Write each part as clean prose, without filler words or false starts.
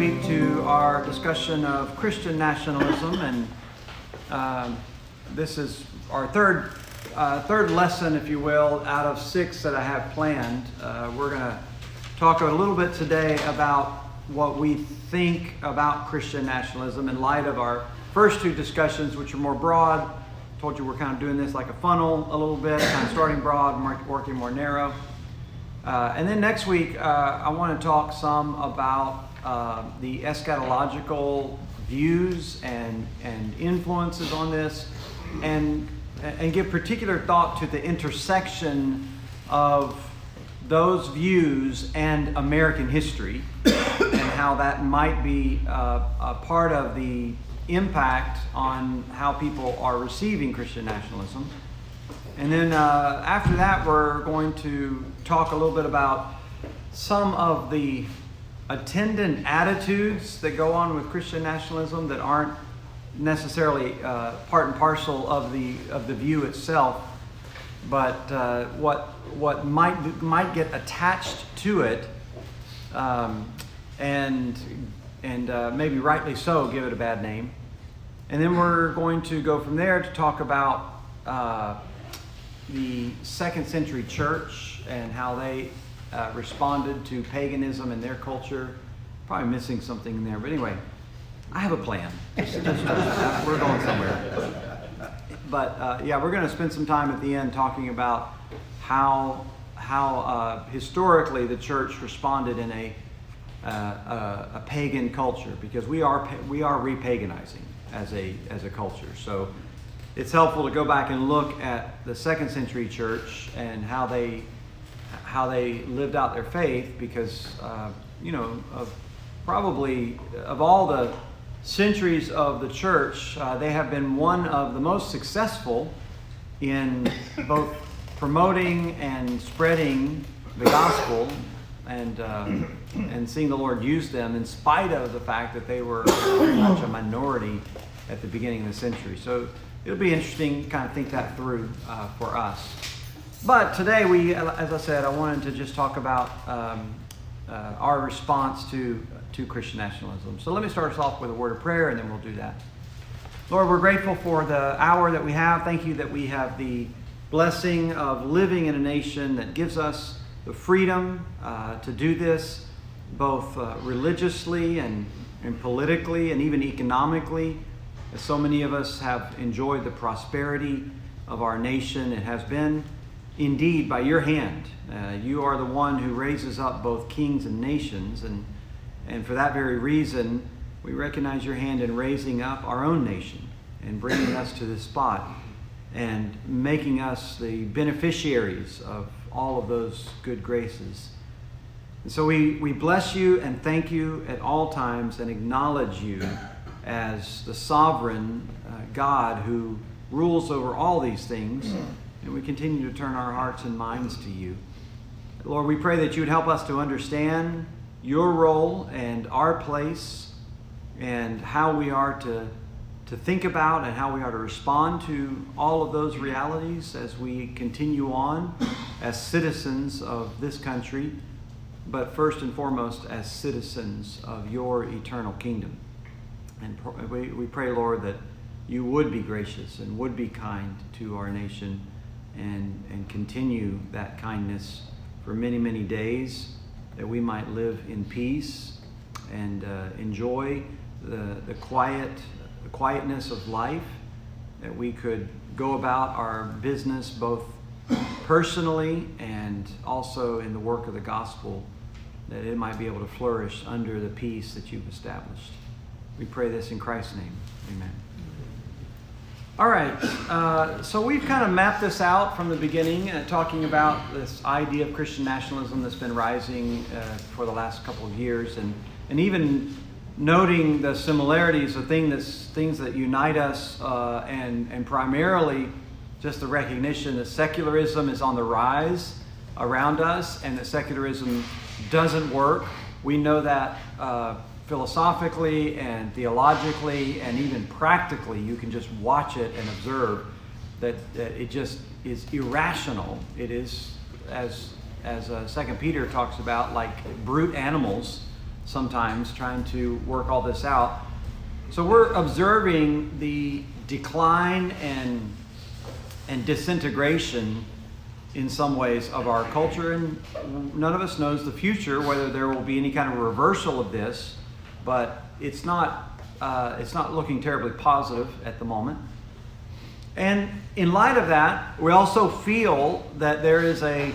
week to our discussion of Christian nationalism, and this is our third lesson, if you will, out of 6 that I have planned. We're going to talk a little bit today about what we think about Christian nationalism in light of our first 2 discussions, which are more broad. I told you we're kind of doing this like a funnel a little bit, kind of starting broad, working more narrow. And then next week, I want to talk some about the eschatological views and influences on this, and give particular thought to the intersection of those views and American history, and how that might be a part of the impact on how people are receiving Christian nationalism. And then after that, we're going to talk a little bit about some of the attendant attitudes that go on with Christian nationalism that aren't necessarily part and parcel of the view itself, but what might get attached to it, and maybe rightly so, give it a bad name. And then we're going to go from there to talk about the 2nd century church and how they responded to paganism in their culture. Probably missing something in there, but anyway, I have a plan. We're going somewhere. But yeah, we're going to spend some time at the end talking about how historically the church responded in a pagan culture, because we are repaganizing as a culture. So it's helpful to go back and look at the 2nd century church and how they lived out their faith, because probably of all the centuries of the church, they have been one of the most successful in both promoting and spreading the gospel, and seeing the Lord use them in spite of the fact that they were very much a minority at the beginning of the century. So it'll be interesting to kind of think that through for us. But today, as I said, I wanted to just talk about our response to Christian nationalism. So let me start us off with a word of prayer, and then we'll do that. Lord, we're grateful for the hour that we have. Thank you that we have the blessing of living in a nation that gives us the freedom to do this, both religiously and politically and even economically. As so many of us have enjoyed the prosperity of our nation, it has been indeed by your hand. You are the one who raises up both kings and nations, and for that very reason, we recognize your hand in raising up our own nation and bringing us to this spot and making us the beneficiaries of all of those good graces. And so we bless you and thank you at all times and acknowledge you as the sovereign God who rules over all these things. And we continue to turn our hearts and minds to you. Lord, we pray that you would help us to understand your role and our place, and how we are to think about and how we are to respond to all of those realities as we continue on as citizens of this country, but first and foremost as citizens of your eternal kingdom. And we pray, Lord, that you would be gracious and would be kind to our nation, and continue that kindness for many, many days, that we might live in peace and enjoy the quietness of life, that we could go about our business both personally and also in the work of the gospel, that it might be able to flourish under the peace that you've established. We pray this in Christ's name. Amen. All right, so we've kind of mapped this out from the beginning, talking about this idea of Christian nationalism that's been rising for the last couple of years, and even noting the similarities of things that unite us, and primarily just the recognition that secularism is on the rise around us, and that secularism doesn't work. We know that philosophically and theologically and even practically. You can just watch it and observe that it just is irrational. It is, as 2 Peter talks about, like brute animals sometimes trying to work all this out. So we're observing the decline and disintegration in some ways of our culture, and none of us knows the future, whether there will be any kind of reversal of this, but it's not looking terribly positive at the moment. And in light of that, we also feel that there is a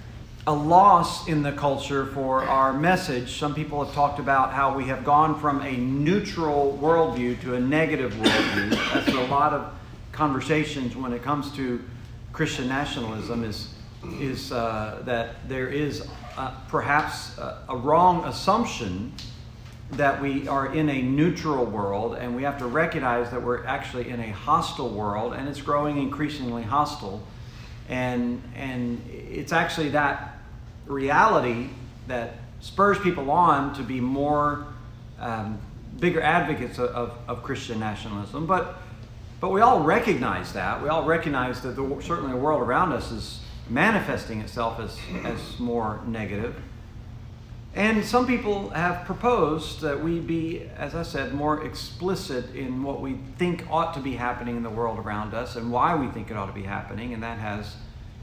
loss in the culture for our message. Some people have talked about how we have gone from a neutral worldview to a negative worldview. That's a lot of conversations when it comes to Christian nationalism is that there is perhaps a wrong assumption that we are in a neutral world, and we have to recognize that we're actually in a hostile world, and it's growing increasingly hostile. And it's actually that reality that spurs people on to be more bigger advocates of Christian nationalism. But we all recognize that. We all recognize that certainly the world around us is manifesting itself as more negative. And some people have proposed that we be, as I said, more explicit in what we think ought to be happening in the world around us and why we think it ought to be happening. And that has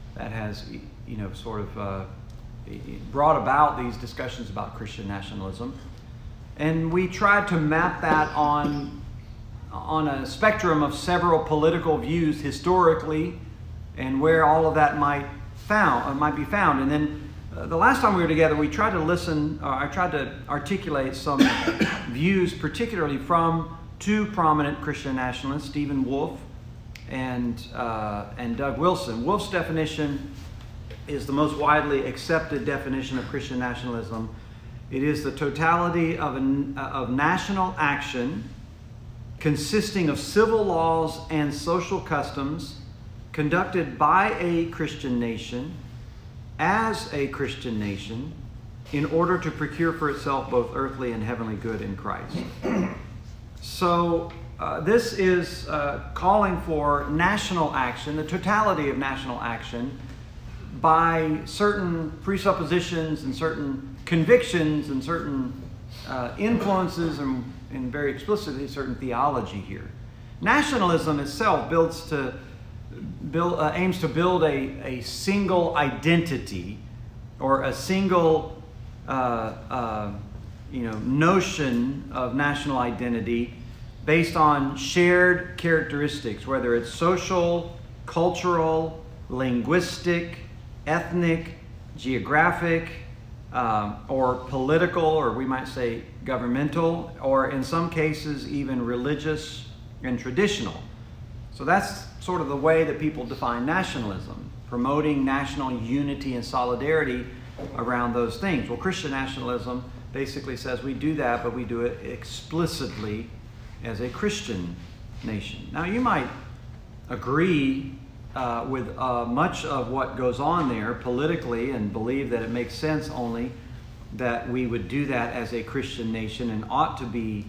sort of brought about these discussions about Christian nationalism. And we tried to map that on a spectrum of several political views historically, and where all of that might be found. And then the last time we were together, we tried to listen. I tried to articulate some views, particularly from two prominent Christian nationalists, Stephen Wolfe and Doug Wilson. Wolfe's definition is the most widely accepted definition of Christian nationalism. It is the totality of national action consisting of civil laws and social customs conducted by a Christian nation as a Christian nation in order to procure for itself both earthly and heavenly good in Christ. So this is calling for national action, the totality of national action, by certain presuppositions and certain convictions and certain influences and very explicitly certain theology here. Nationalism itself aims to build a single identity or a single notion of national identity based on shared characteristics, whether it's social, cultural, linguistic, ethnic, geographic, or political, or we might say governmental, or in some cases even religious and traditional. So that's sort of the way that people define nationalism, promoting national unity and solidarity around those things. Well, Christian nationalism basically says we do that, but we do it explicitly as a Christian nation. Now, you might agree with much of what goes on there politically and believe that it makes sense only that we would do that as a Christian nation and ought to be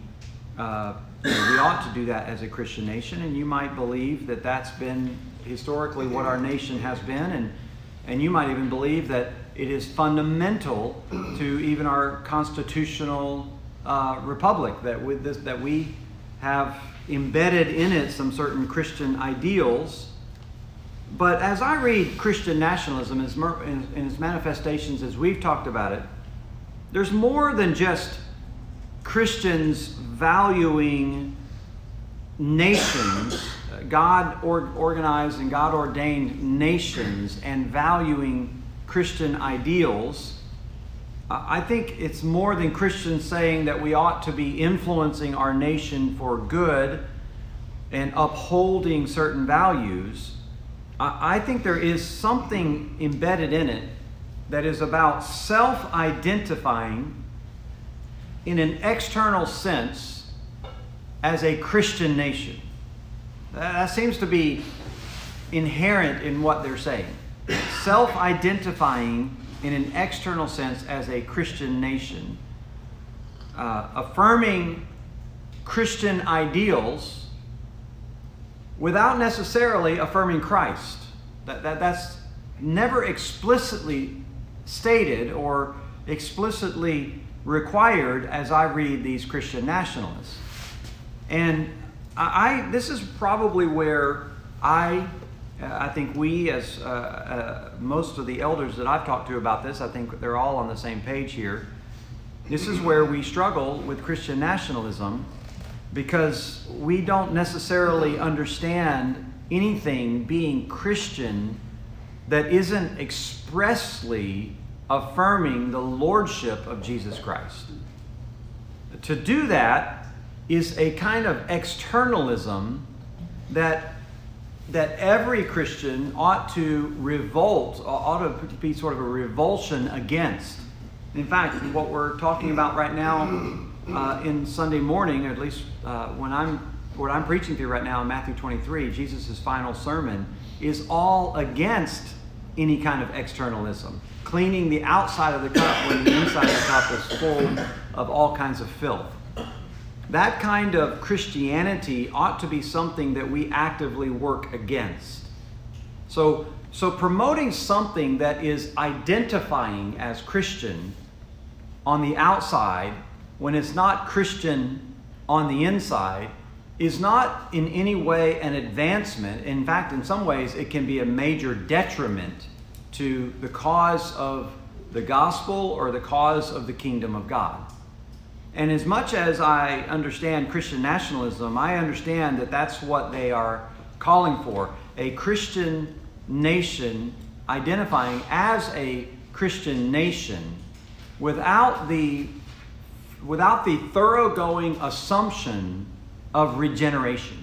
we ought to do that as a Christian nation, and you might believe that that's been historically what our nation has been, and you might even believe that it is fundamental to even our constitutional republic, that we have embedded in it some certain Christian ideals. But as I read Christian nationalism in its manifestations as we've talked about it, there's more than just Christians valuing nations, God-organized and God-ordained nations, and valuing Christian ideals. I think it's more than Christians saying that we ought to be influencing our nation for good and upholding certain values. I think there is something embedded in it that is about self-identifying in an external sense as a Christian nation. That seems to be inherent in what they're saying. Self-identifying in an external sense as a Christian nation, affirming Christian ideals without necessarily affirming Christ. That's never explicitly stated or explicitly required as I read these Christian nationalists. And this is probably where I think we, as most of the elders that I've talked to about this, I think they're all on the same page here. This is where we struggle with Christian nationalism, because we don't necessarily understand anything being Christian that isn't expressly affirming the lordship of Jesus Christ. To do that is a kind of externalism that every Christian ought to be sort of a revulsion against. In fact, what we're talking about right now in Sunday morning, at least what I'm preaching through right now in Matthew 23, Jesus' final sermon, is all against any kind of externalism, cleaning the outside of the cup when the inside of the cup is full of all kinds of filth. That kind of Christianity ought to be something that we actively work against. So promoting something that is identifying as Christian on the outside when it's not Christian on the inside is not in any way an advancement. In fact, in some ways, it can be a major detriment to the cause of the gospel or the cause of the kingdom of God. And as much as I understand Christian nationalism, I understand that that's what they are calling for. A Christian nation identifying as a Christian nation without the thoroughgoing assumption of regeneration,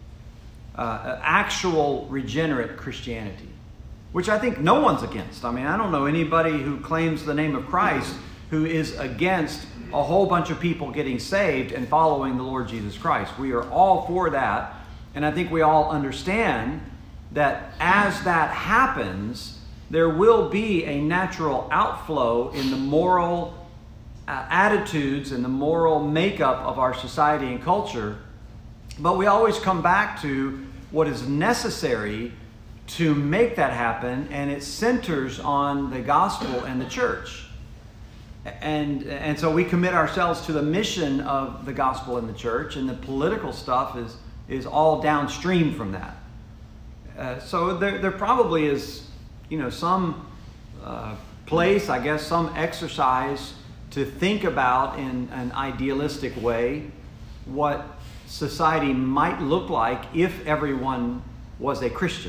actual regenerate Christianity, which I think no one's against. I mean, I don't know anybody who claims the name of Christ who is against a whole bunch of people getting saved and following the Lord Jesus Christ. We are all for that, and I think we all understand that as that happens, there will be a natural outflow in the moral attitudes and the moral makeup of our society and culture. But we always come back to what is necessary to make that happen, and it centers on the gospel and the church. And so we commit ourselves to the mission of the gospel and the church, and the political stuff is all downstream from that. So there probably is, some place, I guess, some exercise to think about in an idealistic way what society might look like if everyone was a Christian.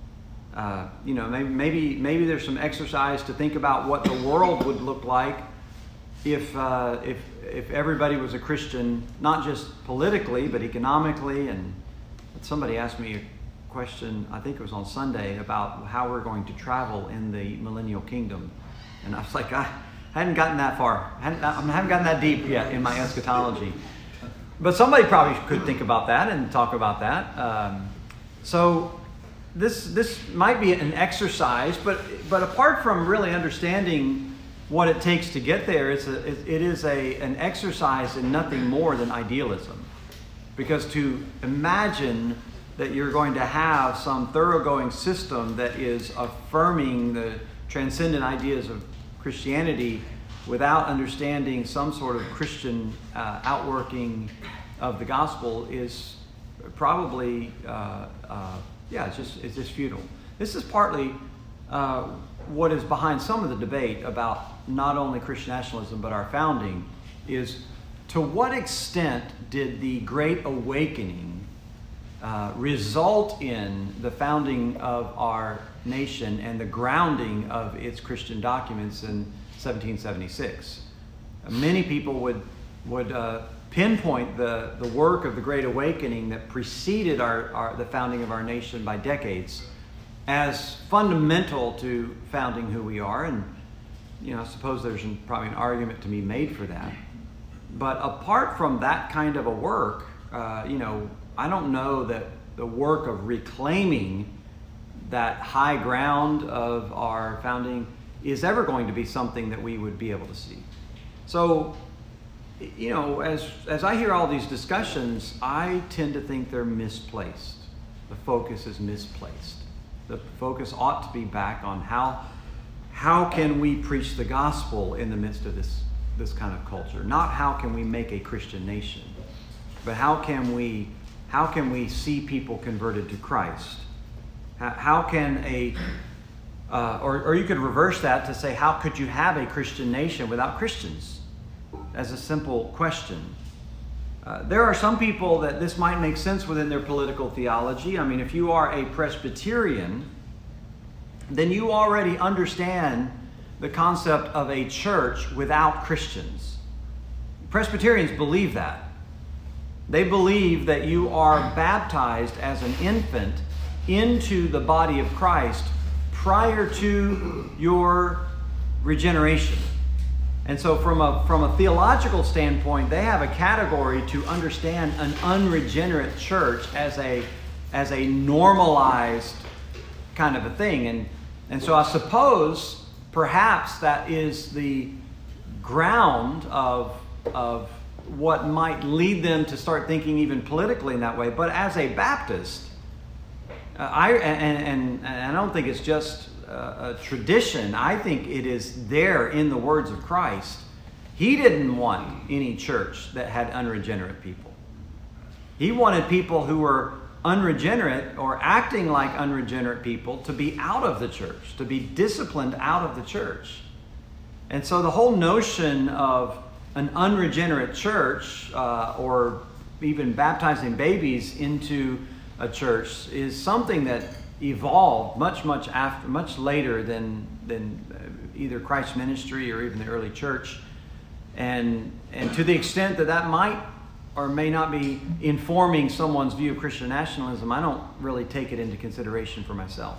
Maybe there's some exercise to think about what the world would look like if everybody was a Christian, not just politically but economically. And somebody asked me a question, I think it was on Sunday, about how we're going to travel in the millennial kingdom, and I was like, I hadn't gotten that far. I haven't gotten that deep yet in my eschatology. But somebody probably could think about that and talk about that. So this might be an exercise, but apart from really understanding what it takes to get there, it is an exercise in nothing more than idealism. Because to imagine that you're going to have some thoroughgoing system that is affirming the transcendent ideas of Christianity without understanding some sort of Christian outworking of the gospel is probably, it's just futile. This is partly what is behind some of the debate about not only Christian nationalism but our founding, is to what extent did the Great Awakening result in the founding of our nation and the grounding of its Christian documents in 1776. Many people would pinpoint the work of the Great Awakening that preceded the founding of our nation by decades as fundamental to founding who we are. And I suppose there's probably an argument to be made for that. But apart from that kind of a work, I don't know that the work of reclaiming that high ground of our founding is ever going to be something that we would be able to see. So, as I hear all these discussions, I tend to think they're misplaced. The focus is misplaced. The focus ought to be back on how can we preach the gospel in the midst of this this kind of culture. Not how can we make a Christian nation, but how can we see people converted to Christ? How can or you could reverse that to say, how could you have a Christian nation without Christians? As a simple question. There are some people that this might make sense within their political theology. I mean, if you are a Presbyterian, then you already understand the concept of a church without Christians. Presbyterians believe that. They believe that you are baptized as an infant into the body of Christ prior to your regeneration. And so from a theological standpoint, they have a category to understand an unregenerate church as a normalized kind of a thing. And so I suppose perhaps that is the ground of what might lead them to start thinking even politically in that way. But as a Baptist, I don't think it's just a tradition. I think it is there in the words of Christ. He didn't want any church that had unregenerate people. He wanted people who were unregenerate or acting like unregenerate people to be out of the church, to be disciplined out of the church. And so the whole notion of an unregenerate church or even baptizing babies into a church is something that evolved much later than either Christ's ministry or even the early church, and to the extent that might or may not be informing someone's view of Christian nationalism, I don't really take it into consideration for myself.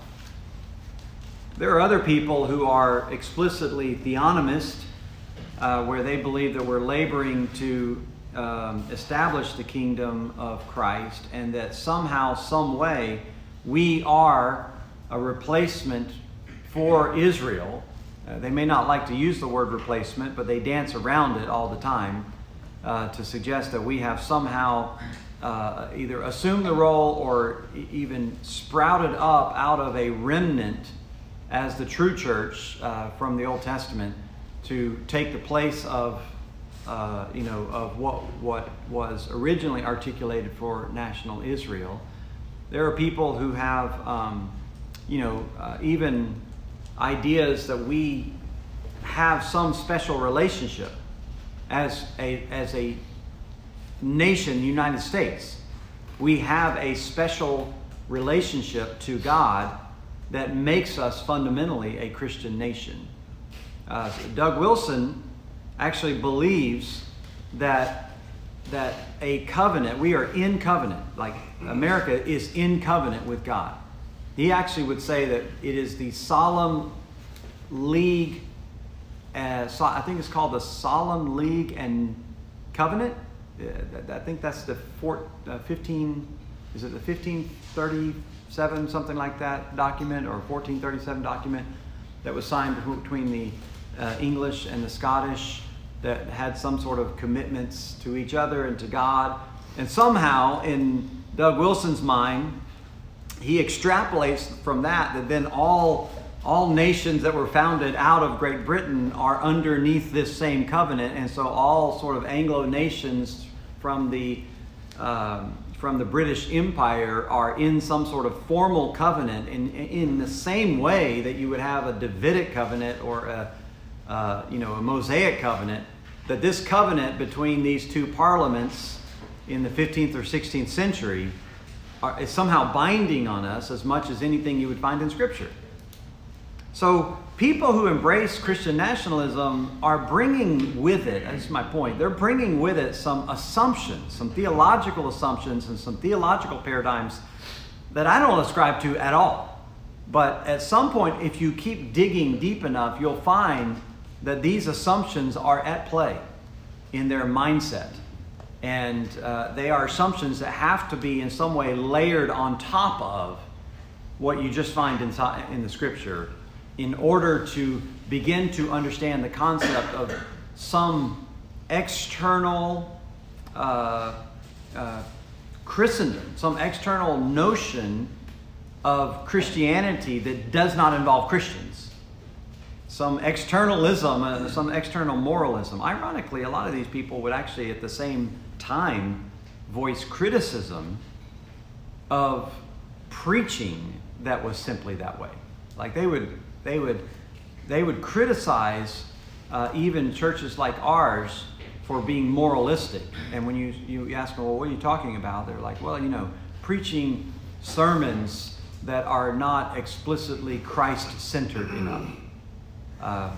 There are other people who are explicitly theonomist, where they believe that we're laboring to establish the kingdom of Christ, and that somehow, some way, we are a replacement for Israel. They may not like to use the word replacement, but they dance around it all the time to suggest that we have somehow either assumed the role or even sprouted up out of a remnant as the true church from the Old Testament to take the place of what was originally articulated for national Israel. There are people who have, even ideas that we have some special relationship as a nation, United States. We have a special relationship to God that makes us fundamentally a Christian nation. Doug Wilson actually believes that a covenant, we are in covenant, like America is in covenant with God. He actually would say that it is the Solemn League, I think it's called the Solemn League and Covenant. I think that's the 1537, something like that document, or 1437 document that was signed between the English and the Scottish, that had some sort of commitments to each other and to God. And somehow, in Doug Wilson's mind, he extrapolates from that then all nations that were founded out of Great Britain are underneath this same covenant. And so all sort of Anglo nations from the British Empire are in some sort of formal covenant in the same way that you would have a Davidic covenant or a Mosaic covenant, that this covenant between these two parliaments in the 15th or 16th century is somehow binding on us as much as anything you would find in Scripture. So people who embrace Christian nationalism are bringing with it, that's my point, they're bringing with it some assumptions, some theological assumptions and some theological paradigms that I don't ascribe to at all. But at some point, if you keep digging deep enough, you'll find that these assumptions are at play in their mindset. And they are assumptions that have to be in some way layered on top of what you just find in the Scripture in order to begin to understand the concept of some external Christendom, some external notion of Christianity that does not involve Christians. some externalism, some external moralism. Ironically, a lot of these people would actually at the same time voice criticism of preaching that was simply that way. Like they would criticize even churches like ours for being moralistic. And when you ask them, well, what are you talking about? They're like, well, preaching sermons that are not explicitly Christ-centered enough.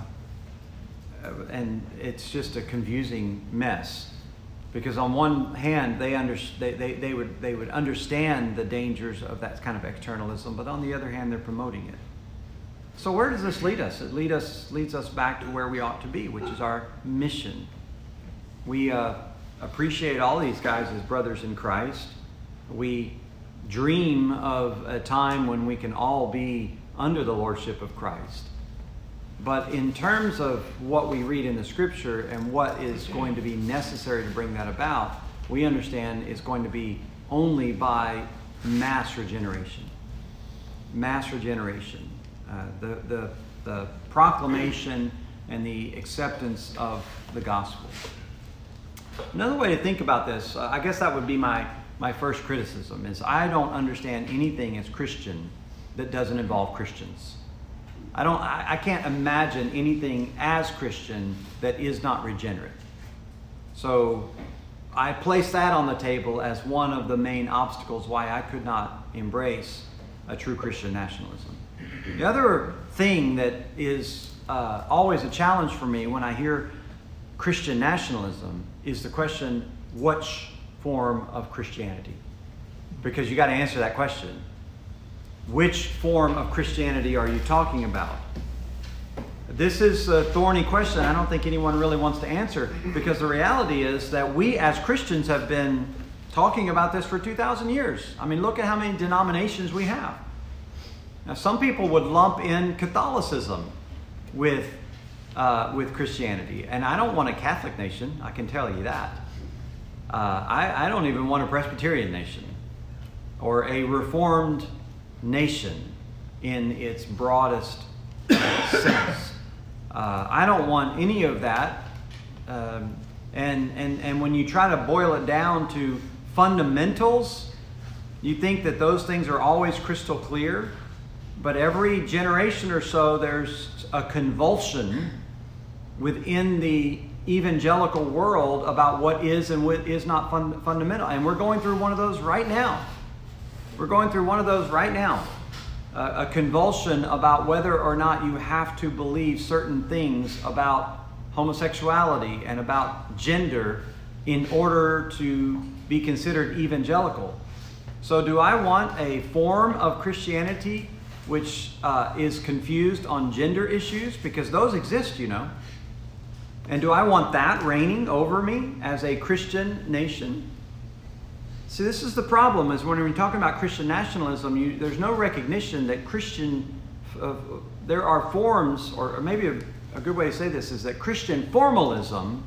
And it's just a confusing mess. Because on one hand, they would understand the dangers of that kind of externalism, but on the other hand, they're promoting it. So where does this lead us? It leads us back to where we ought to be, which is our mission. We appreciate all these guys as brothers in Christ. We dream of a time when we can all be under the lordship of Christ. But in terms of what we read in the Scripture and what is going to be necessary to bring that about, we understand it's going to be only by mass regeneration. Mass regeneration. The proclamation and the acceptance of the gospel. Another way to think about this, I guess that would be my first criticism, is I don't understand anything as Christian that doesn't involve Christians. I can't imagine anything as Christian that is not regenerate. So I place that on the table as one of the main obstacles why I could not embrace a true Christian nationalism. The other thing that is always a challenge for me when I hear Christian nationalism is the question, which form of Christianity? Because you got to answer that question. Which form of Christianity are you talking about? This is a thorny question I don't think anyone really wants to answer, because the reality is that we as Christians have been talking about this for 2,000 years. I mean, look at how many denominations we have. Now, some people would lump in Catholicism with Christianity, and I don't want a Catholic nation, I can tell you that. I don't even want a Presbyterian nation or a Reformed nation in its broadest sense. I don't want any of that. And when you try to boil it down to fundamentals, you think that those things are always crystal clear. But every generation or so, there's a convulsion within the evangelical world about what is and what is not fundamental. And we're going through one of those right now. We're going through one of those right now. A convulsion about whether or not you have to believe certain things about homosexuality and about gender in order to be considered evangelical. So do I want a form of Christianity which is confused on gender issues? Because those exist, And do I want that reigning over me as a Christian nation? See, this is the problem, is when we're talking about Christian nationalism, there's no recognition that there are forms, or maybe a good way to say this is that Christian formalism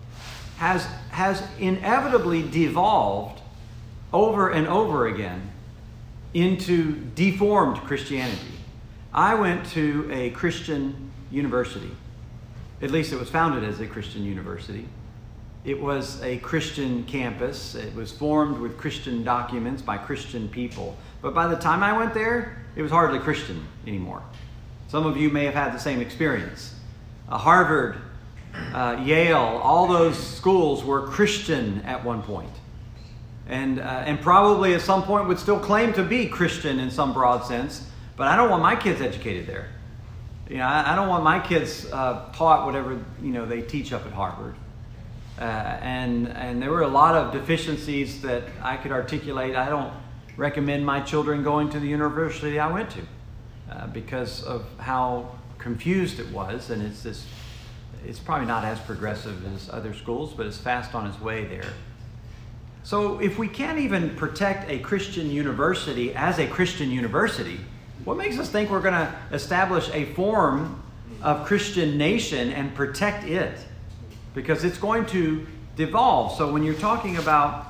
has inevitably devolved over and over again into deformed Christianity. I went to a Christian university. At least it was founded as a Christian university. It was a Christian campus. It was formed with Christian documents by Christian people. But by the time I went there, it was hardly Christian anymore. Some of you may have had the same experience. Harvard, Yale, all those schools were Christian at one point. And probably at some point would still claim to be Christian in some broad sense. But I don't want my kids educated there. I don't want my kids taught whatever they teach up at Harvard. And there were a lot of deficiencies that I could articulate. I don't recommend my children going to the university I went to because of how confused it was. And it's probably not as progressive as other schools, but it's fast on its way there. So if we can't even protect a Christian university as a Christian university, what makes us think we're going to establish a form of Christian nation and protect it? Because it's going to devolve. So when you're talking about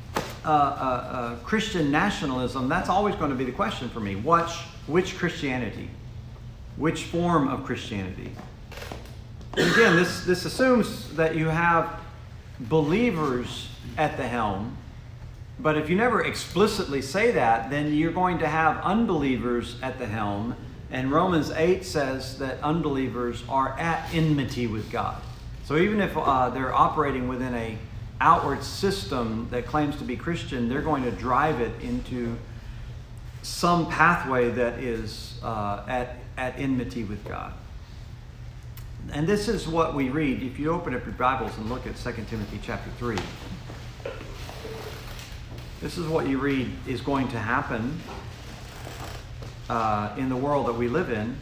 Christian nationalism, that's always going to be the question for me. Which Christianity? Which form of Christianity? And again, this assumes that you have believers at the helm, but if you never explicitly say that, then you're going to have unbelievers at the helm. And Romans 8 says that unbelievers are at enmity with God. So even if they're operating within an outward system that claims to be Christian, they're going to drive it into some pathway that is at enmity with God. And this is what we read. If you open up your Bibles and look at 2 Timothy chapter 3, this is what you read is going to happen in the world that we live in.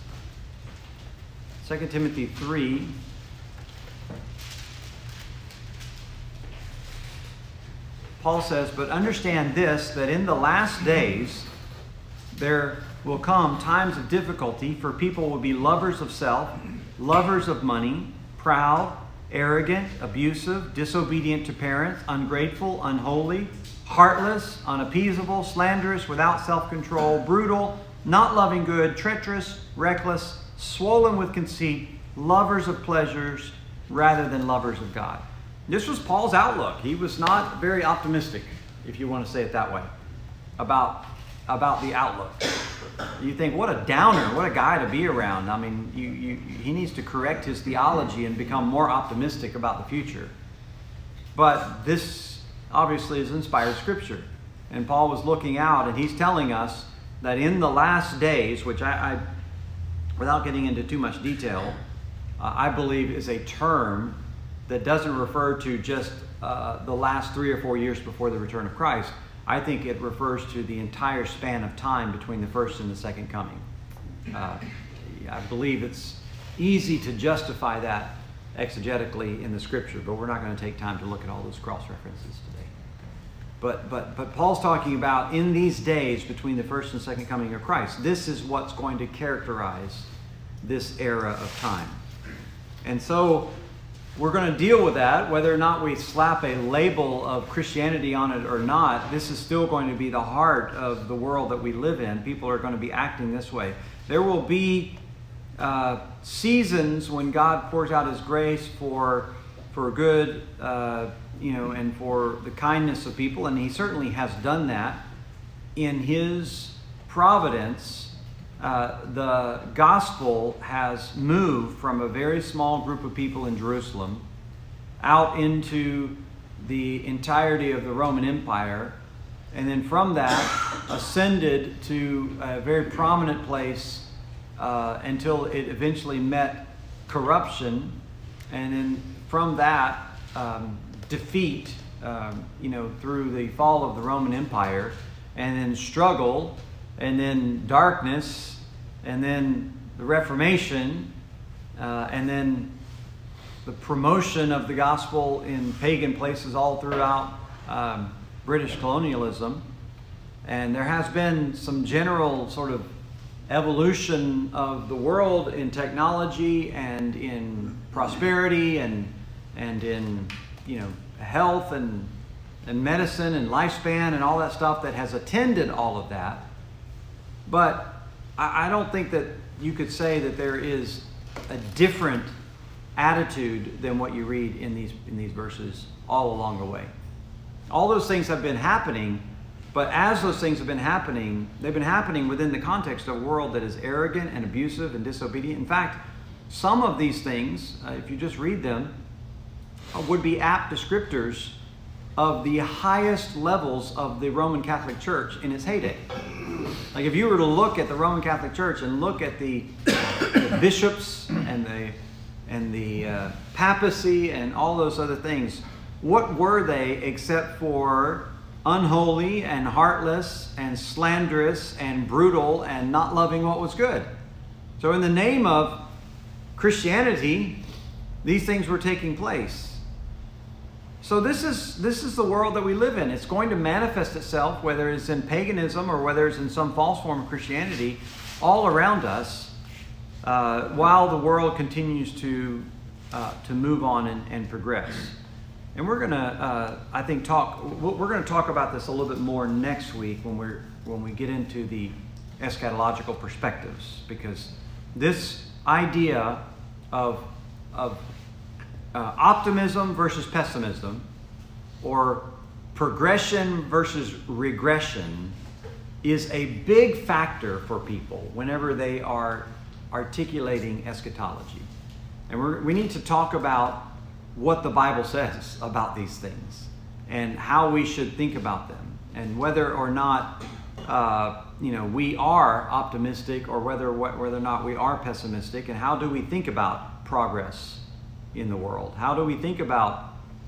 2 Timothy 3. Paul says, "But understand this, that in the last days there will come times of difficulty, for people will be lovers of self, lovers of money, proud, arrogant, abusive, disobedient to parents, ungrateful, unholy, heartless, unappeasable, slanderous, without self-control, brutal, not loving good, treacherous, reckless, swollen with conceit, lovers of pleasures rather than lovers of God." This was Paul's outlook. He was not very optimistic, if you want to say it that way, about the outlook. You think, what a downer, what a guy to be around. I mean, he needs to correct his theology and become more optimistic about the future. But this obviously is inspired scripture. And Paul was looking out, and he's telling us that in the last days, which I without getting into too much detail, I believe is a term that doesn't refer to just the last 3 or 4 years before the return of Christ. I think it refers to the entire span of time between the first and the second coming. I believe it's easy to justify that exegetically in the scripture, but we're not going to take time to look at all those cross-references today. But Paul's talking about in these days between the first and second coming of Christ, this is what's going to characterize this era of time. And so we're going to deal with that, whether or not we slap a label of Christianity on it or not. This is still going to be the heart of the world that we live in. People are going to be acting this way. There will be seasons when God pours out His grace for good, and for the kindness of people, and He certainly has done that. In His providence, the gospel has moved from a very small group of people in Jerusalem out into the entirety of the Roman Empire, and then from that ascended to a very prominent place until it eventually met corruption, and then from that defeat, through the fall of the Roman Empire, and then struggle, and then darkness, and then the Reformation, and then the promotion of the gospel in pagan places all throughout British colonialism. And there has been some general sort of evolution of the world in technology and in prosperity and in health and medicine and lifespan and all that stuff that has attended all of that. But I don't think that you could say that there is a different attitude than what you read in these verses all along the way. All those things have been happening, but as those things have been happening, they've been happening within the context of a world that is arrogant and abusive and disobedient. In fact, some of these things, if you just read them, would be apt descriptors of the highest levels of the Roman Catholic Church in its heyday. Like if you were to look at the Roman Catholic Church and look at the bishops and the papacy and all those other things, what were they except for unholy and heartless and slanderous and brutal and not loving what was good? So in the name of Christianity, these things were taking place. So this is the world that we live in. It's going to manifest itself, whether it's in paganism or whether it's in some false form of Christianity, all around us, while the world continues to move on and progress. And we're going to, we're going to talk about this a little bit more next week when we get into the eschatological perspectives, because this idea of optimism versus pessimism, or progression versus regression, is a big factor for people whenever they are articulating eschatology. And we need to talk about what the Bible says about these things and how we should think about them, and whether or not we are optimistic, or whether or not we are pessimistic, and how do we think about progress in the world? How do we think about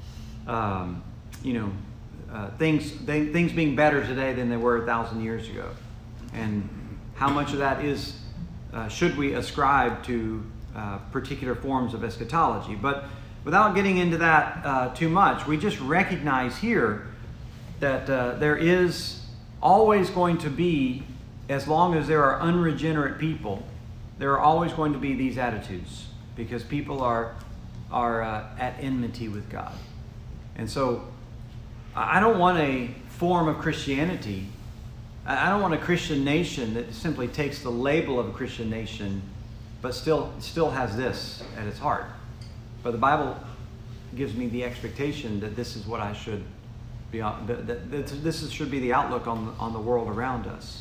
things being better today than they were 1,000 years ago? And how much of that is should we ascribe to particular forms of eschatology? But without getting into that too much, we just recognize here that there is always going to be, as long as there are unregenerate people, there are always going to be these attitudes, because people are at enmity with God. And so I don't want a form of Christianity. I don't want a Christian nation that simply takes the label of a Christian nation, but still has this at its heart. But the Bible gives me the expectation that this is what I should be, that this should be the outlook on the world around us.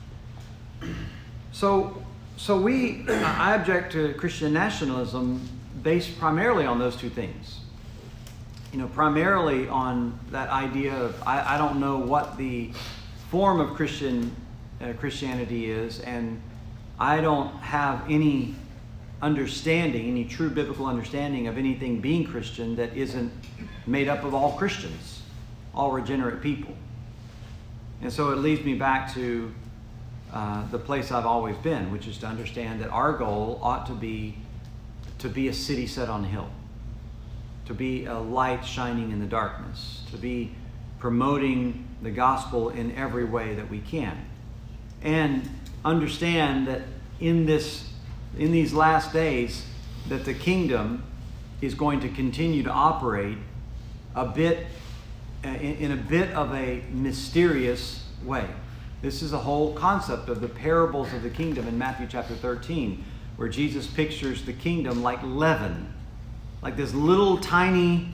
So I object to Christian nationalism based primarily on those two things. Primarily on that idea of I don't know what the form of Christianity is, and I don't have any understanding, any true biblical understanding of anything being Christian that isn't made up of all Christians, all regenerate people. And so it leads me back to the place I've always been, which is to understand that our goal ought to be a city set on a hill, to be a light shining in the darkness, to be promoting the gospel in every way that we can, and understand that in these last days that the kingdom is going to continue to operate in a bit of a mysterious way. This is a whole concept of the parables of the kingdom in Matthew chapter 13, where Jesus pictures the kingdom like leaven, like this little tiny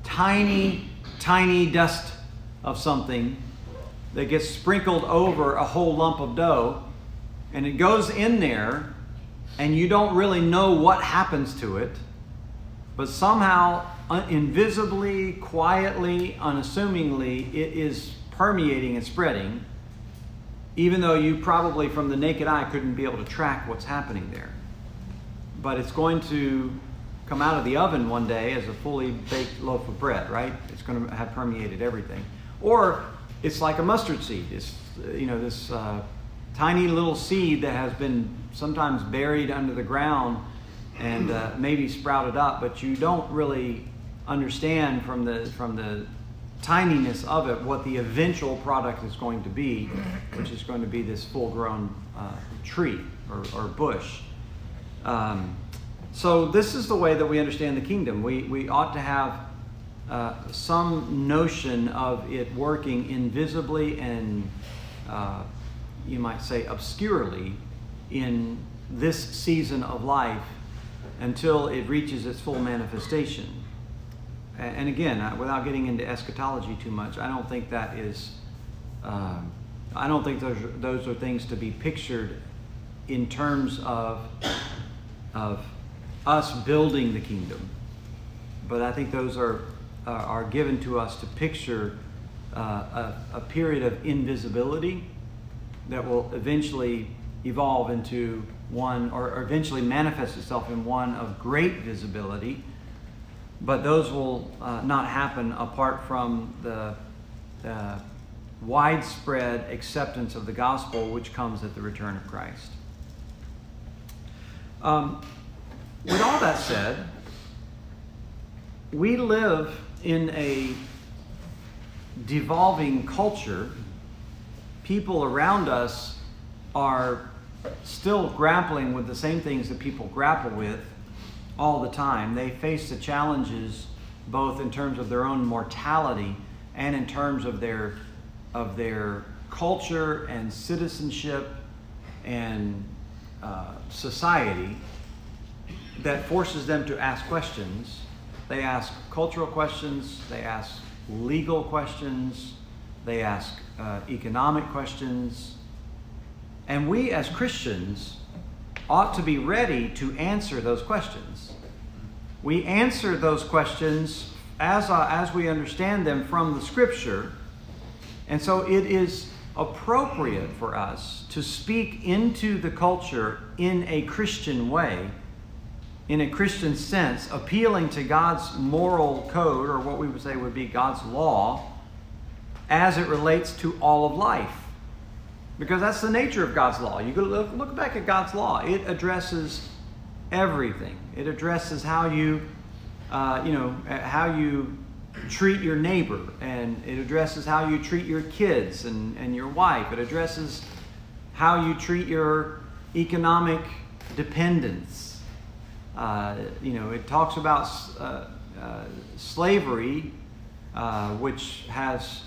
dust of something that gets sprinkled over a whole lump of dough, and it goes in there, and you don't really know what happens to it, but somehow, invisibly, quietly, unassumingly, it is permeating and spreading, even though you probably from the naked eye couldn't be able to track what's happening there. But it's going to come out of the oven one day as a fully baked loaf of bread, right? It's going to have permeated everything. Or it's like a mustard seed. It's this tiny little seed that has been sometimes buried under the ground and maybe sprouted up, but you don't really understand from the tininess of it what the eventual product is going to be, which is going to be this full-grown tree or bush. So this is the way that we understand the kingdom. We ought to have some notion of it working invisibly and you might say obscurely in this season of life until it reaches its full manifestation. And again, without getting into eschatology too much, I don't think that is. I don't think those are things to be pictured in terms of us building the kingdom. But I think those are given to us to picture a period of invisibility that will eventually evolve into one, or eventually manifest itself in one of great visibility. But those will not happen apart from the widespread acceptance of the gospel, which comes at the return of Christ. With all that said, we live in a devolving culture. People around us are still grappling with the same things that people grapple with all the time. They face the challenges both in terms of their own mortality and in terms of their culture and citizenship and society. that forces them to ask questions. They ask cultural questions, they ask legal questions, they ask economic questions. And we as Christians ought to be ready to answer those questions. We answer those questions as we understand them from the Scripture. And so it is appropriate for us to speak into the culture in a Christian way, in a Christian sense, appealing to God's moral code, or what we would say would be God's law, as it relates to all of life. Because that's the nature of God's law. You go look back at God's law. It addresses everything. It addresses how you treat your neighbor, and it addresses how you treat your kids and your wife. It addresses how you treat your economic dependents. It talks about slavery, which has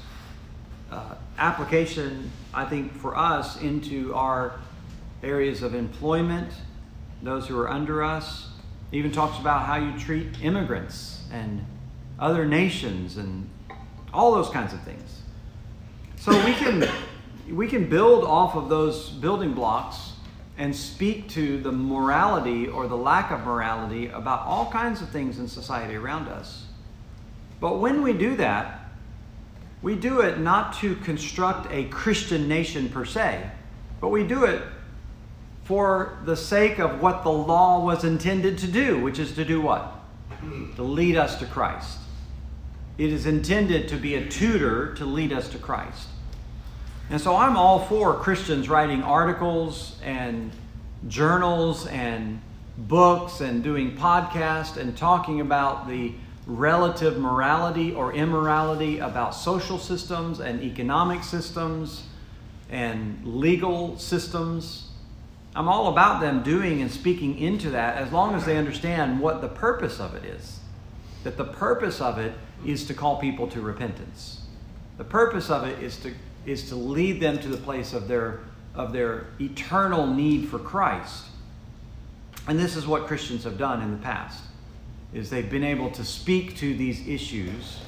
application, I think, for us into our areas of employment, those who are under us. It even talks about how you treat immigrants and other nations and all those kinds of things. So we can build off of those building blocks and speak to the morality or the lack of morality about all kinds of things in society around us. But when we do that, we do it not to construct a Christian nation per se, but we do it for the sake of what the law was intended to do, which is to do what? To lead us to Christ. It is intended to be a tutor to lead us to Christ. And so I'm all for Christians writing articles and journals and books and doing podcasts and talking about the relative morality or immorality about social systems and economic systems and legal systems. I'm all about them doing and speaking into that as long as they understand what the purpose of it is. That the purpose of it is to call people to repentance. The purpose of it is to lead them to the place of their eternal need for Christ. And this is what Christians have done in the past, is they've been able to speak to these issues.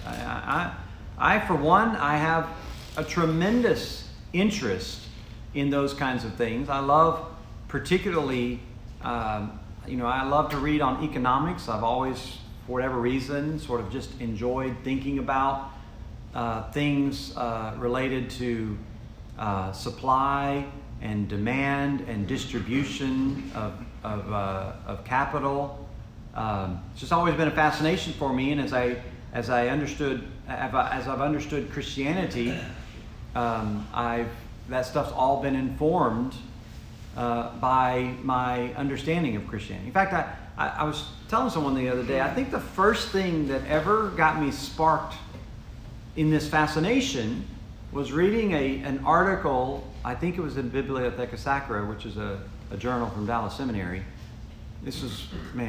I for one, I have a tremendous interest in those kinds of things. I love particularly, I love to read on economics. I've always, for whatever reason, sort of just enjoyed thinking about things related to supply and demand and distribution of capital. It's just always been a fascination for me, and as I've understood Christianity, that stuff's all been informed by my understanding of Christianity. In fact, I was telling someone the other day, I think the first thing that ever got me sparked in this fascination was reading an article, I think it was in Bibliotheca Sacra, which is a journal from Dallas Seminary. This was,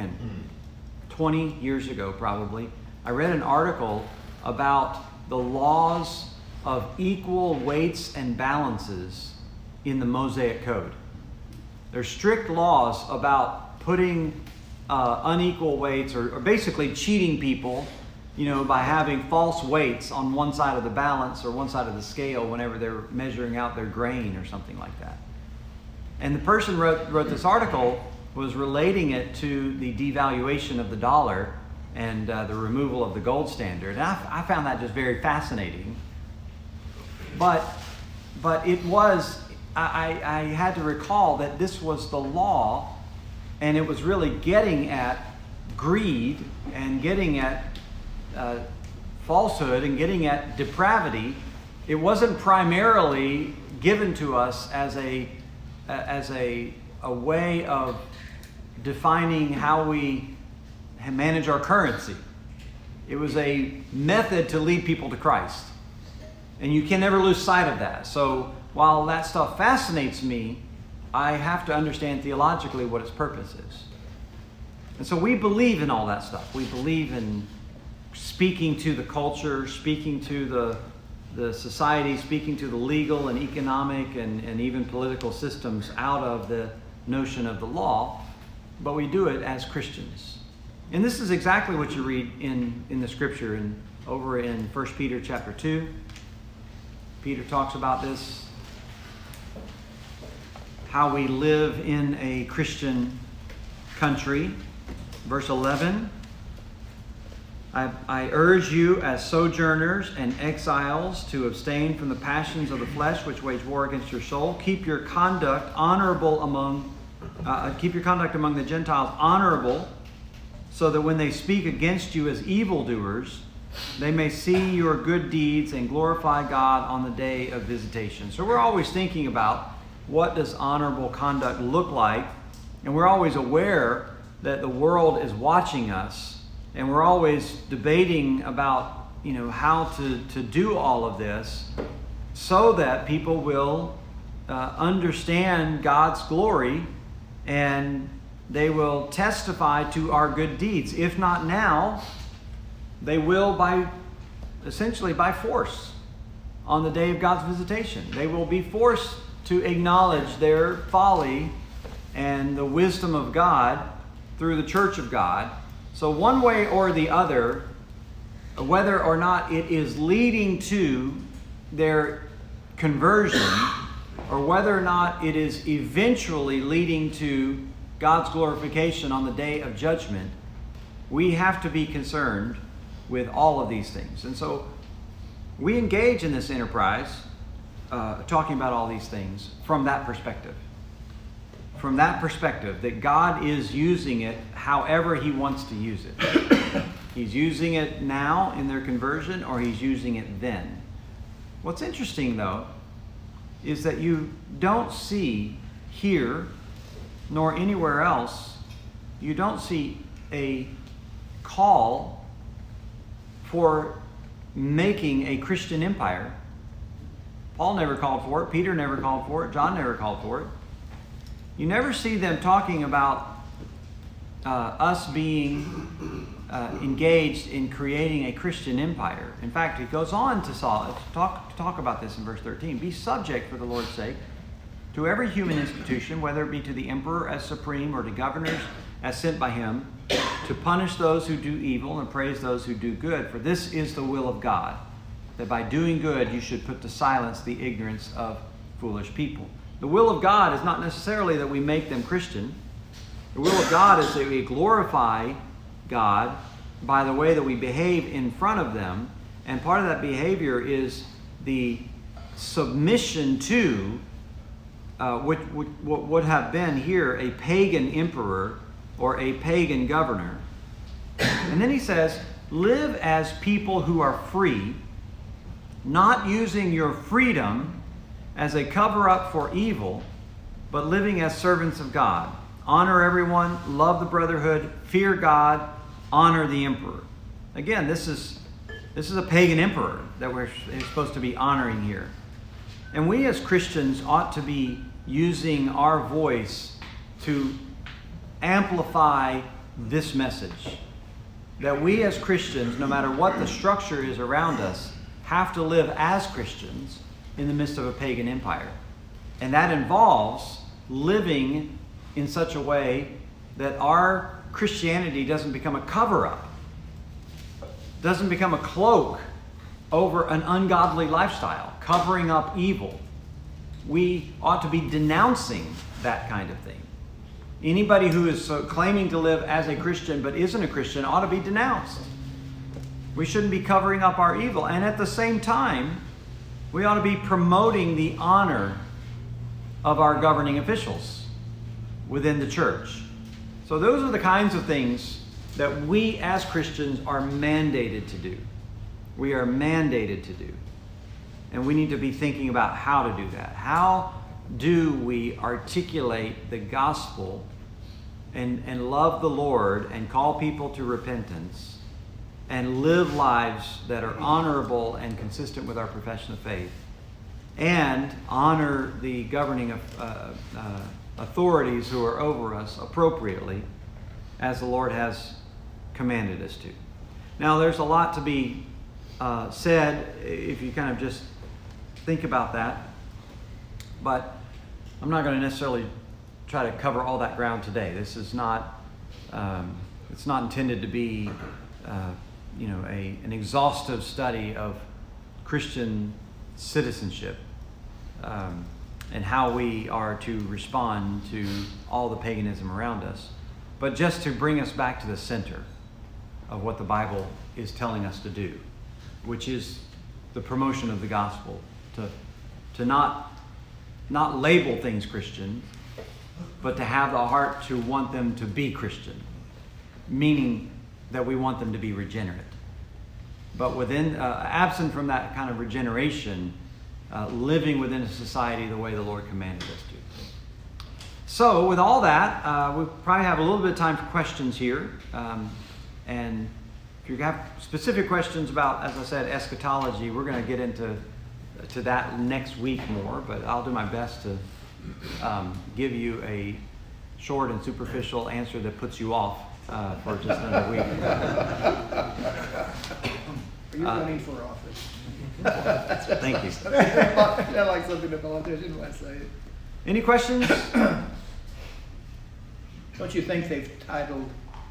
20 years ago probably. I read an article about the laws of equal weights and balances in the Mosaic Code. There's strict laws about putting unequal weights or basically cheating people, by having false weights on one side of the balance or one side of the scale whenever they're measuring out their grain or something like that. And the person wrote this article was relating it to the devaluation of the dollar and the removal of the gold standard. And I found that just very fascinating. But it was, I had to recall that this was the law, and it was really getting at greed and getting at falsehood and getting at depravity. It wasn't primarily given to us as a way of defining how we manage our currency. It was a method to lead people to Christ. And you can never lose sight of that. So while that stuff fascinates me, I have to understand theologically what its purpose is. And so we believe in all that stuff. We believe in speaking to the culture, speaking to the society, speaking to the legal and economic and even political systems out of the notion of the law. but we do it as Christians. And this is exactly what you read in the scripture over in 1 Peter chapter 2. Peter talks about this, how we live in a Christian country. Verse 11, I urge you as sojourners and exiles to abstain from the passions of the flesh which wage war against your soul. Keep your conduct among the Gentiles honorable, so that when they speak against you as evildoers, they may see your good deeds and glorify God on the day of visitation. So we're always thinking about, what does honorable conduct look like? And we're always aware that the world is watching us, and we're always debating about, how to do all of this so that people will understand God's glory, and they will testify to our good deeds. If not now, they will essentially by force on the day of God's visitation. They will be forced to acknowledge their folly and the wisdom of God through the church of God. So one way or the other, whether or not it is leading to their conversion, or whether or not it is eventually leading to God's glorification on the day of judgment, we have to be concerned with all of these things. And so we engage in this enterprise, talking about all these things from that perspective. From that perspective, that God is using it however He wants to use it. He's using it now in their conversion, or He's using it then. What's interesting, though, is that you don't see here, nor anywhere else, you don't see a call for making a Christian empire. Paul never called for it. Peter never called for it. John never called for it. You never see them talking about us being engaged in creating a Christian empire. In fact, he goes on to talk about this in verse 13. Be subject, for the Lord's sake, to every human institution, whether it be to the emperor as supreme or to governors as sent by him, to punish those who do evil and praise those who do good. For this is the will of God, that by doing good you should put to silence the ignorance of foolish people. The will of God is not necessarily that we make them Christian. The will of God is that we glorify God by the way that we behave in front of them. And part of that behavior is the submission to what would have been here a pagan emperor or a pagan governor. And then he says, live as people who are free, not using your freedom as a cover-up for evil, but living as servants of God. Honor everyone, love the brotherhood, fear God, honor the emperor. Again, this is a pagan emperor that we're supposed to be honoring here. And we as Christians ought to be using our voice to amplify this message. That we as Christians, no matter what the structure is around us, have to live as Christians in the midst of a pagan empire. And that involves living in such a way that our Christianity doesn't become a cover-up, doesn't become a cloak over an ungodly lifestyle, covering up evil. We ought to be denouncing that kind of thing. Anybody who is claiming to live as a Christian but isn't a Christian ought to be denounced. We shouldn't be covering up our evil. And at the same time, we ought to be promoting the honor of our governing officials within the church. So those are the kinds of things that we as Christians are mandated to do. We are mandated to do. And we need to be thinking about how to do that. How do we articulate the gospel and love the Lord and call people to repentance and live lives that are honorable and consistent with our profession of faith, and honor the governing authorities who are over us appropriately as the Lord has commanded us to. Now, there's a lot to be said if you kind of just think about that, but I'm not going to necessarily try to cover all that ground today. This is not, it's not intended to be, an exhaustive study of Christian citizenship and how we are to respond to all the paganism around us, but just to bring us back to the center of what the Bible is telling us to do, which is the promotion of the gospel, to not label things Christian, but to have the heart to want them to be Christian, meaning that we want them to be regenerate. But within, absent from that kind of regeneration, living within a society the way the Lord commanded us to. So with all that, we'll probably have a little bit of time for questions here. And if you have specific questions about, as I said, eschatology, we're going to get into that next week more, but I'll do my best to give you a short and superficial answer that puts you off for just another week. Are you running for office? Thank you. Sound like something a politician might say. Any questions? Don't you think they've titled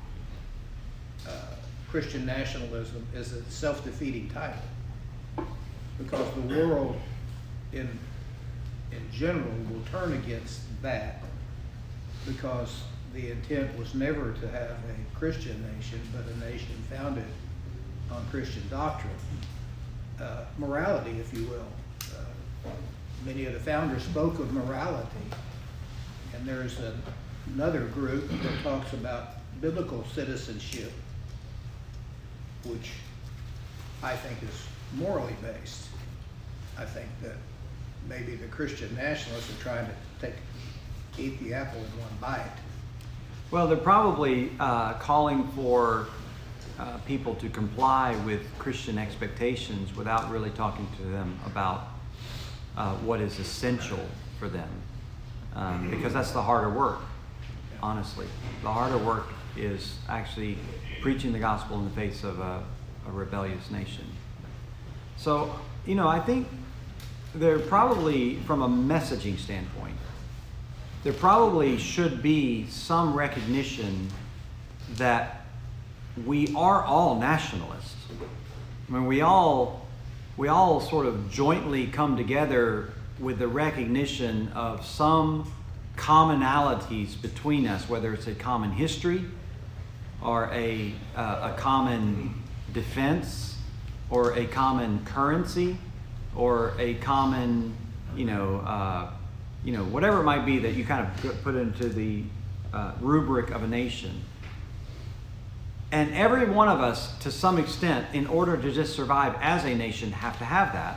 Christian nationalism as a self-defeating title? Because the world in general will turn against that, because the intent was never to have a Christian nation, but a nation founded on Christian doctrine, morality, if you will. Many of the founders spoke of morality, and there's another group that talks about biblical citizenship, which I think is morally based. I think that maybe the Christian nationalists are trying to eat the apple in one bite. Well, they're probably calling for people to comply with Christian expectations without really talking to them about what is essential for them. Because that's the harder work, honestly. The harder work is actually preaching the gospel in the face of a rebellious nation. So, I think there probably, from a messaging standpoint, there probably should be some recognition that we are all nationalists. I mean, we all sort of jointly come together with the recognition of some commonalities between us, whether it's a common history or a common defense or a common currency or a common, whatever it might be that you kind of put into the rubric of a nation. And every one of us, to some extent, in order to just survive as a nation, have to have that.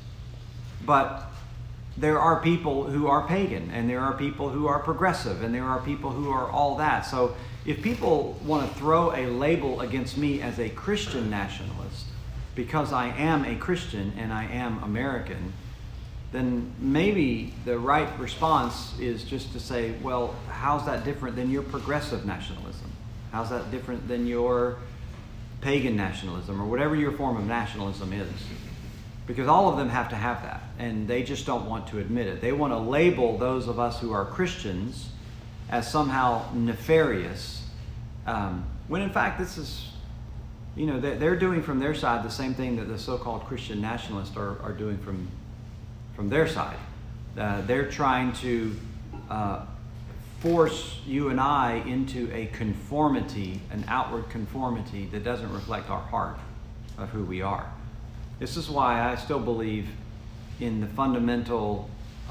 But there are people who are pagan, and there are people who are progressive, and there are people who are all that. So if people want to throw a label against me as a Christian nationalist, because I am a Christian and I am American, then maybe the right response is just to say, well, how's that different than your progressive nationalism? How's that different than your pagan nationalism, or whatever your form of nationalism is? Because all of them have to have that, and they just don't want to admit it. They want to label those of us who are Christians as somehow nefarious, when in fact this is, they're doing from their side the same thing that the so-called Christian nationalists are doing from their side. They're trying to force you and I into a conformity, an outward conformity that doesn't reflect our heart of who we are. This is why I still believe in the fundamental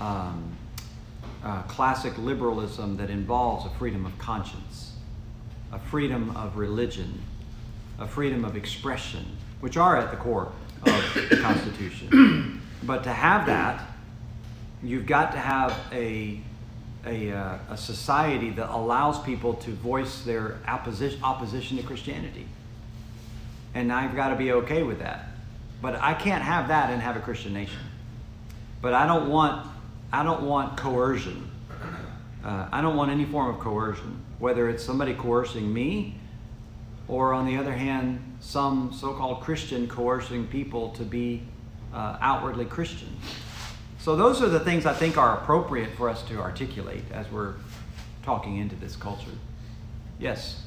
classic liberalism that involves a freedom of conscience, a freedom of religion, a freedom of expression, which are at the core of the Constitution. But to have that, you've got to have a society that allows people to voice their opposition to Christianity. And I've got to be okay with that. But I can't have that and have a Christian nation. But I don't want coercion. I don't want any form of coercion, whether it's somebody coercing me, or on the other hand, some so-called Christian coercing people to be outwardly Christian. So those are the things I think are appropriate for us to articulate as we're talking into this culture. Yes?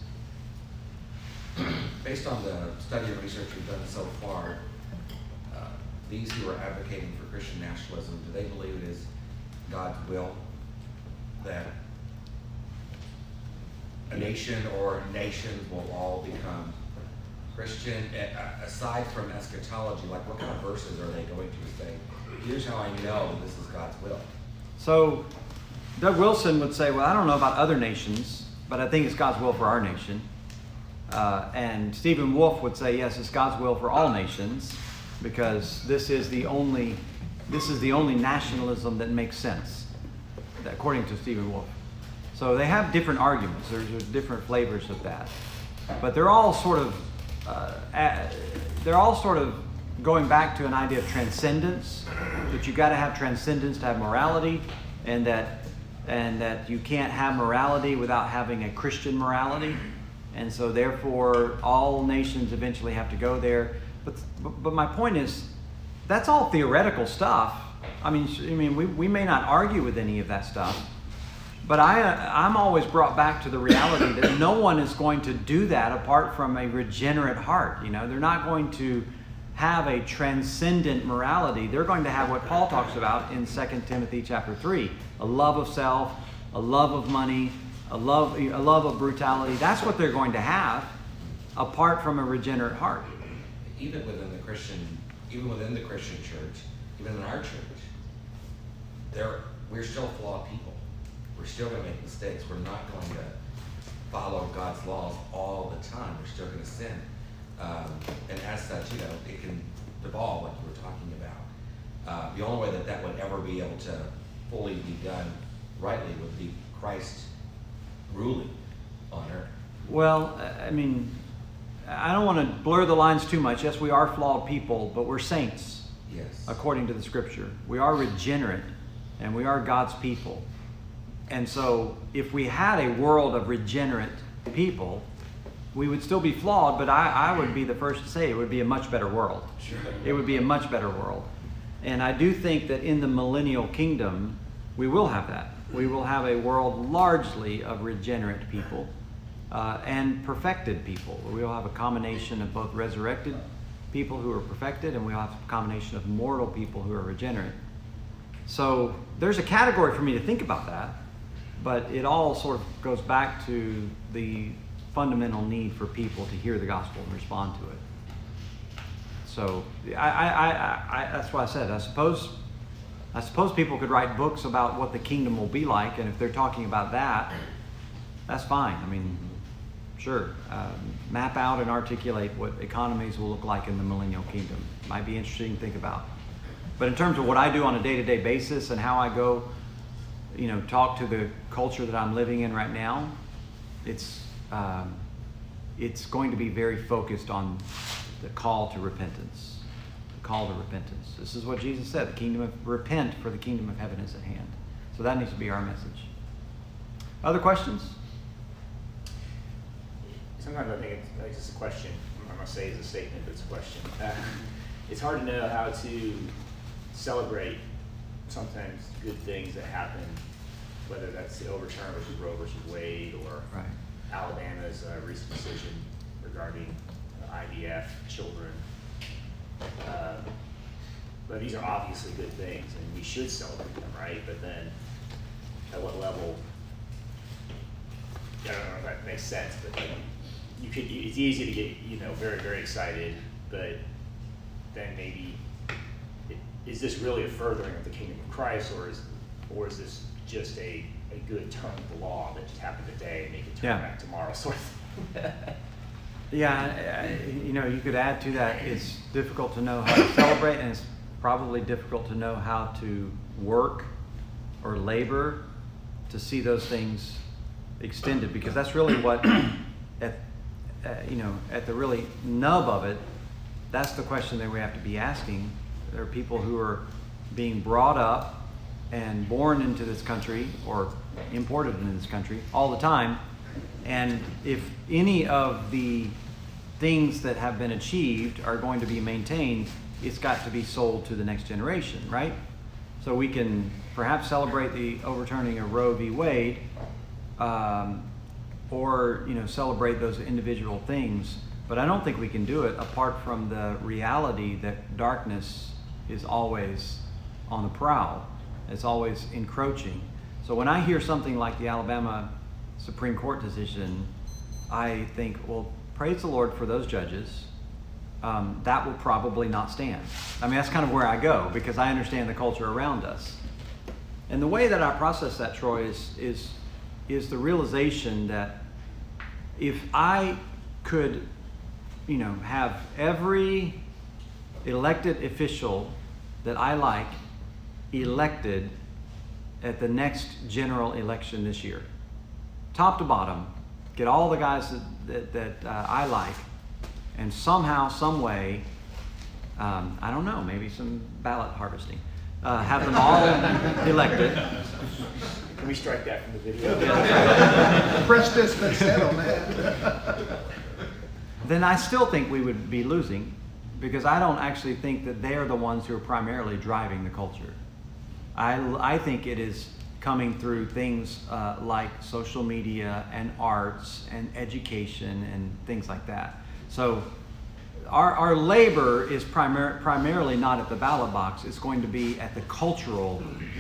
Based on the study and research we've done so far, these who are advocating for Christian nationalism, do they believe it is God's will that a nation or nations will all become Christian? Aside from eschatology, like what kind of verses are they going to say, here's how I know this is God's will? So Doug Wilson would say, well, I don't know about other nations, but I think it's God's will for our nation. And Stephen Wolfe would say, yes, it's God's will for all nations, because this is the only nationalism that makes sense, according to Stephen Wolfe. So they have different arguments. There's different flavors of that, but they're all sort of going back to an idea of transcendence. That you've got to have transcendence to have morality, and that you can't have morality without having a Christian morality. And so therefore all nations eventually have to go there. But my point is, that's all theoretical stuff. I mean, we may not argue with any of that stuff, but I'm always brought back to the reality that no one is going to do that apart from a regenerate heart. You know, they're not going to have a transcendent morality. They're going to have what Paul talks about in 2 Timothy chapter 3, a love of self, a love of money, a love of brutality. That's what they're going to have apart from a regenerate heart. Even within the Christian church, even in our church, we're still flawed people. We're still going to make mistakes. We're not going to follow God's laws all the time. We're still going to sin. And as such, it can devolve like you were talking about. The only way that would ever be able to fully be done rightly would be Christ ruling on earth. Well, I mean, I don't want to blur the lines too much. Yes, we are flawed people, but we're saints. Yes. According to the scripture. We are regenerate, and we are God's people. And so if we had a world of regenerate people, we would still be flawed, but I would be the first to say it would be a much better world. Sure. It would be a much better world. And I do think that in the millennial kingdom, we will have that. We will have a world largely of regenerate people and perfected people. We will have a combination of both resurrected people who are perfected, and we'll have a combination of mortal people who are regenerate. So there's a category for me to think about that, but it all sort of goes back to the fundamental need for people to hear the gospel and respond to it. So that's why I said, I suppose people could write books about what the kingdom will be like, and if they're talking about that, that's fine. I mean, sure, map out and articulate what economies will look like in the millennial kingdom. Might be interesting to think about. But in terms of what I do on a day-to-day basis and how I go, talk to the culture that I'm living in right now, it's going to be very focused on the call to repentance. The call to repentance. This is what Jesus said: repent, for the kingdom of heaven is at hand. So that needs to be our message. Other questions? Sometimes I think it's just a question. I'm going to say it's a statement, but it's a question. It's hard to know how to celebrate sometimes good things that happen, whether that's the overturn versus Roe versus Wade, or Right. Alabama's recent decision regarding IVF children. But these are obviously good things, and we should celebrate them, right? But then, at what level? I don't know if that makes sense, but it's easy to get very, very excited, but then maybe is this really a furthering of the kingdom of Christ, or is this just a good turn of the law that just happened today and make it turn back tomorrow, sort of thing? Yeah, you could add to that, it's difficult to know how to celebrate, and it's probably difficult to know how to work or labor to see those things extended, because that's really what, at the really nub of it, that's the question that we have to be asking. There are people who are being brought up and born into this country or imported into this country all the time, and if any of the things that have been achieved are going to be maintained, it's got to be sold to the next generation, right? So we can perhaps celebrate the overturning of Roe v. Wade, or celebrate those individual things. But I don't think we can do it apart from the reality that darkness is always on the prowl. It's always encroaching. So when I hear something like the Alabama Supreme Court decision, I think, well, praise the Lord for those judges. That will probably not stand. I mean, that's kind of where I go, because I understand the culture around us. And the way that I process that, Troy, is the realization that if I could, have every elected official that I like elected at the next general election this year, top to bottom, get all the guys that I like, and somehow, some way, I don't know, maybe some ballot harvesting, have them all elected. Can we strike that from the video? Press this but settle, man. Then I still think we would be losing, because I don't actually think that they're the ones who are primarily driving the culture. I think it is coming through things like social media and arts and education and things like that. So our labor is primarily not at the ballot box. It's going to be at the cultural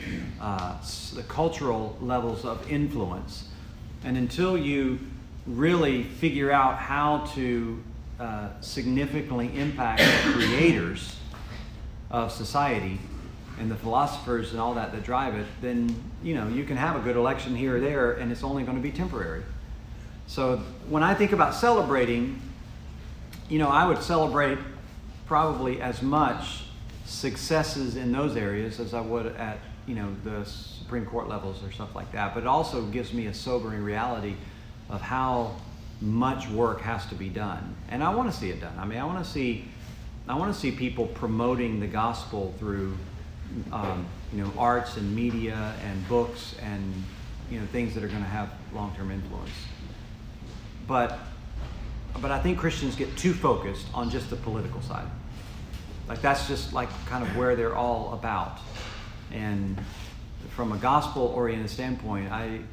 levels of influence. And until you really figure out how to significantly impact the creators of society and the philosophers and all that drive it, then you can have a good election here or there, and it's only going to be temporary. So when I think about celebrating, I would celebrate probably as much successes in those areas as I would at the Supreme Court levels or stuff like that. But it also gives me a sobering reality of how much work has to be done, and I want to see it done. I mean, I want to see people promoting the gospel through arts and media and books and things that are going to have long-term influence. But I think Christians get too focused on just the political side. Like that's just like kind of where they're all about. And from a gospel-oriented standpoint,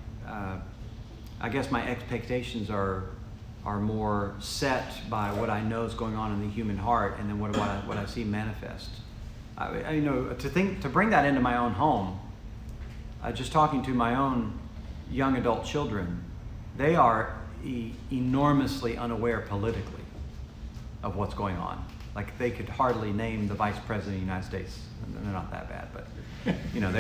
I guess my expectations are more set by what I know is going on in the human heart, and then what I see manifest. To bring that into my own home, just talking to my own young adult children, they are enormously unaware politically of what's going on. Like they could hardly name the Vice President of the United States. They're not that bad, but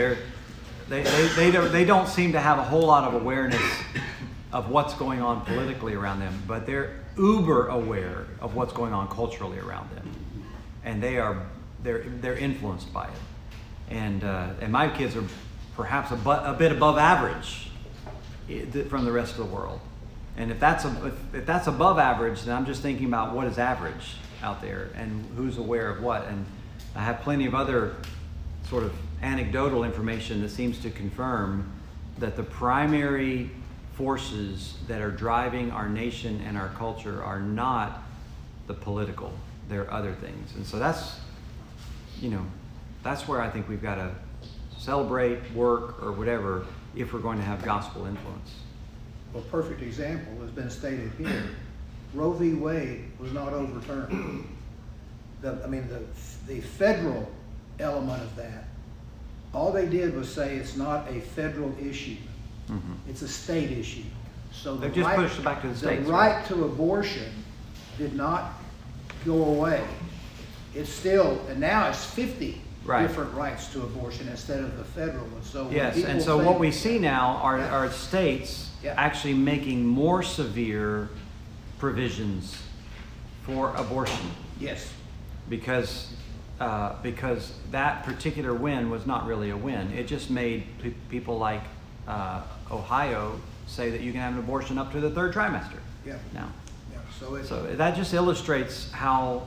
they don't seem to have a whole lot of awareness of what's going on politically around them, but they're uber aware of what's going on culturally around them, and they're influenced by it. And my kids are perhaps a bit above average from the rest of the world. And if that's above average, then I'm just thinking about what is average out there and who's aware of what. And I have plenty of other sort of anecdotal information that seems to confirm that the primary forces that are driving our nation and our culture are not the political. They're other things. And so that's where I think we've got to celebrate, work, or whatever, if we're going to have gospel influence. Well, perfect example has been stated here. Roe v. Wade was not overturned. The federal element of that, all they did was say it's not a federal issue. Mm-hmm. It's a state issue. So they've just pushed it back to the states. The right to abortion did not go away. It's still, and now it's 50 different rights to abortion instead of the federal one. So yes, and so what we see now are states actually making more severe provisions for abortion. Yes. Because that particular win was not really a win. It just made people like Ohio say that you can have an abortion up to the third trimester. Yeah. Now. Yeah. So that just illustrates how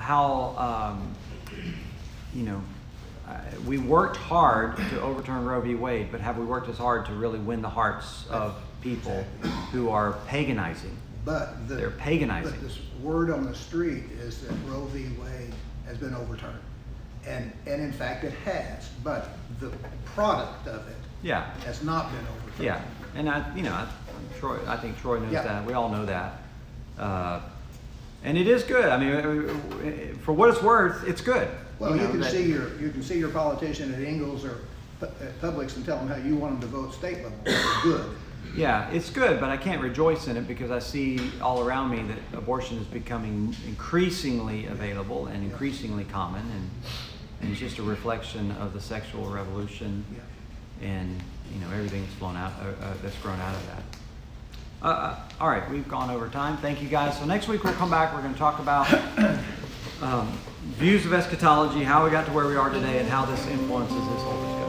we worked hard to overturn Roe v. Wade, but have we worked as hard to really win the hearts of people who are paganizing? They're paganizing. But this word on the street is that Roe v. Wade has been overturned. And in fact it has, but the product of it Yeah. has not been overturned. Yeah, and I think Troy knows Yeah. that. We all know that. And it is good. I mean, for what it's worth, it's good. Well, you know, can that- see your politician at Ingalls or at Publix and tell them how you want them to vote state level. It's good. Yeah, it's good, but I can't rejoice in it because I see all around me that abortion is becoming increasingly available and increasingly common, and it's just a reflection of the sexual revolution Yeah. and everything that's grown out of that. All right, we've gone over time. Thank you guys. So next week we'll come back. We're going to talk about views of eschatology, how we got to where we are today, and how this influences this whole discussion.